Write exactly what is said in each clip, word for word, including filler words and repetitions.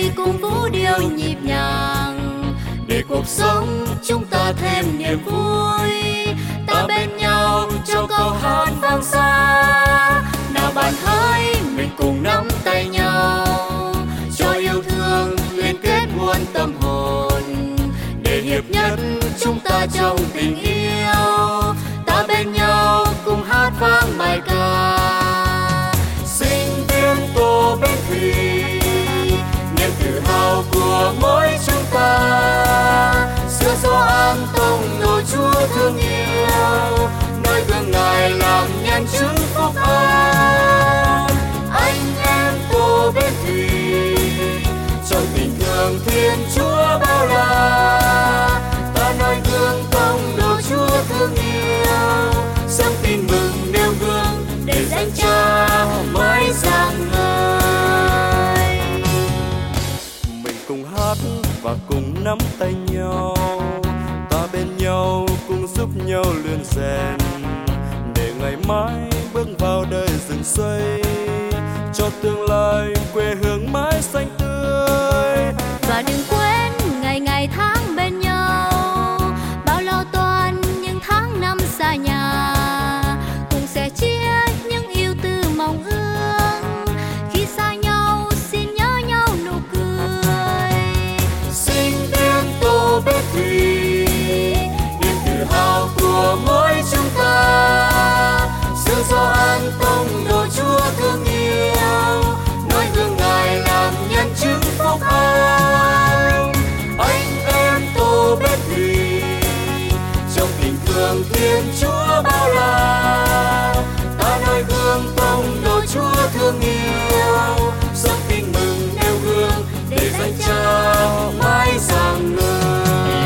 cùng vũ điệu nhịp nhàng, để cuộc sống chúng ta thêm niềm vui. Ta bên nhau cho câu hát vang xa, nào bạn hỡi mình cùng nắm tay nhau, cho yêu thương liên kết muôn tâm hồn, để hiệp nhất chúng ta trong tình yêu. Ta bên nhau cùng hát vang bài ca, sinh viên Tô Bến Thủy, niềm tự hào của mỗi chúng ta. Xưa gió An Tông nổi Chúa thương yêu, nơi gương Ngài làm nhân chứng phúc an. Anh em Tô Bến Thủy, trong tình thương Thiên Chúa bao la, ta noi gương tông đồ Chúa thương yêu, sống tin mừng nêu gương để danh Cha mãi rạng ngời. Mình cùng hát và cùng nắm tay nhau, ta bên nhau cùng giúp nhau luyện rèn, để ngày mai bước vào đời rừng xây, cho tương lai quê hương mãi xanh tươi. Và đừng quên ngày ngày tháng bên nhau, bao lo toan những tháng năm xa nhà, cùng sẻ chia những yêu tư mong ước, khi xa nhau xin nhớ nhau nụ cười. Sinh viên Tô Bến Thủy, niềm tự hào của mỗi chúng ta. Xưa gió An Tông đồ Chúa thương yêu, noi gương Ngài làm nhân chứng phúc an. Anh em Tô Bến Thủy, trong tình thương Thiên Chúa bao la, ta noi gương tông đồ Chúa thương yêu, sống tin mừng nêu gương để danh Cha mãi rạng ngời.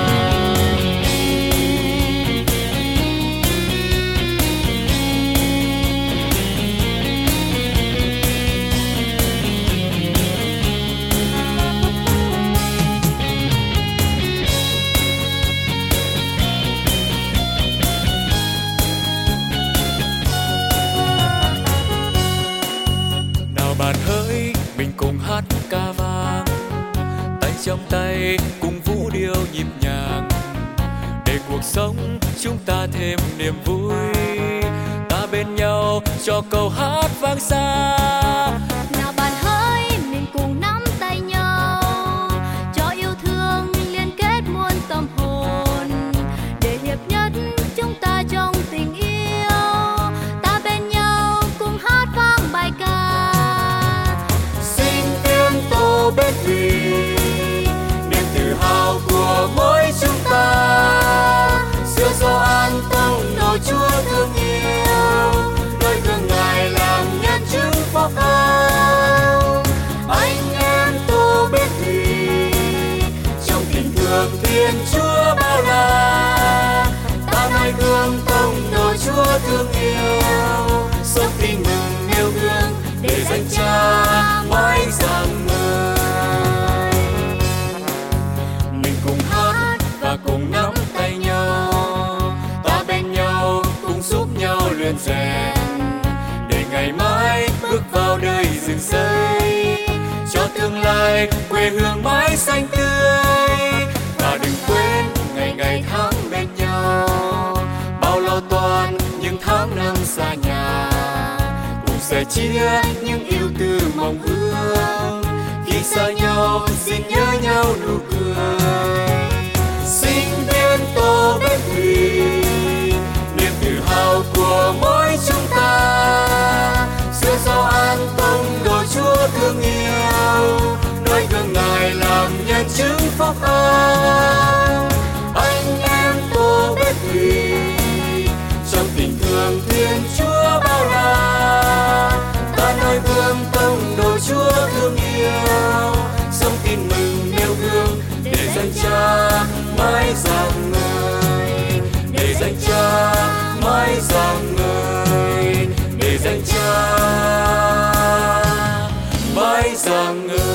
Bạn hỡi mình cùng hát ca vang, tay trong tay cùng vũ điệu nhịp nhàng, để cuộc sống chúng ta thêm niềm vui. Ta bên nhau cho câu hát vang xa, Nào bạn hỡi mình cùng nắm tay nhau, cho yêu thương liên kết muôn tâm hồn, để hiệp nhất chúng ta trong tình yêu. Ta bên nhau cùng hát vang bài ca, Tô Bến Thủy, niềm tự hào của mỗi chúng ta. Xưa gió An Tông nổi Chúa thương yêu, nơi gương Ngài làm nhân chứng phúc an. Anh em Tô Bến Thủy, trong tình thương Thiên Chúa bao la, ta noi gương tông nổi Chúa thương yêu, sống tin mừng nêu gương để danh Cha mãi rạng ngời. Mình cùng hát và cùng nắm tay nhau, ta bên nhau cùng giúp nhau luyện rèn, để ngày mai bước vào đời rừng xây, cho tương lai quê hương mãi xanh tươi. Và đừng quên ngày ngày tháng bên nhau, bao lo toan những tháng năm xa nhà, sẻ chia những yêu tư mong ước, khi xa nhau xin nhớ nhau nụ cười. Sinh viên Tô Bến Thủy, niềm tự hào của mỗi chúng ta. Xưa gió An Tông đồ Chúa thương yêu, noi gương Ngài làm nhân chứng phúc an. Anh em Tô Bến Thủy, trong tình thương Thiên Chúa bao la, ta noi gương tông đồ Chúa thương yêu, sống tin mừng nêu gương để danh Cha mãi rạng ngời, để danh Cha mãi rạng ngời, để danh Cha mãi rạng ngời.